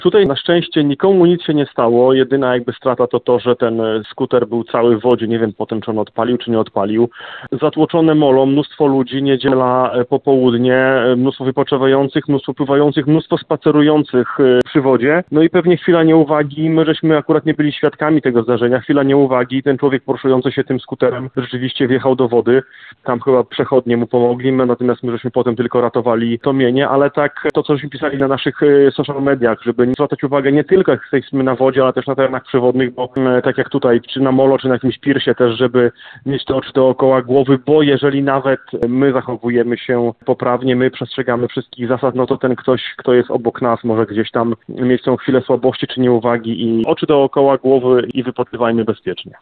Tutaj na szczęście nikomu nic się nie stało. Jedyna jakby strata to to, że ten skuter był cały w wodzie. Nie wiem potem, czy on odpalił, czy nie odpalił. Zatłoczone molą, mnóstwo ludzi, niedziela, popołudnie, mnóstwo wypoczywających, mnóstwo pływających, mnóstwo spacerujących przy wodzie. No i pewnie chwila nieuwagi. My żeśmy akurat nie byli świadkami tego zdarzenia. Chwila nieuwagi. Ten człowiek poruszający się tym skuterem rzeczywiście wjechał do wody. Tam chyba przechodnie mu pomogli, natomiast my żeśmy potem tylko ratowali to mienie, ale tak to, co żeśmy pisali na naszych social mediach, żeby nie zwracać uwagę nie tylko jak jesteśmy na wodzie, ale też na terenach przewodnych, bo tak jak tutaj, czy na molo, czy na jakimś pirsie też, żeby mieć te oczy dookoła głowy, bo jeżeli nawet my zachowujemy się poprawnie, my przestrzegamy wszystkich zasad, no to ten ktoś, kto jest obok nas, może gdzieś tam mieć tą chwilę słabości czy nieuwagi i oczy dookoła głowy i wypatrywajmy bezpiecznie.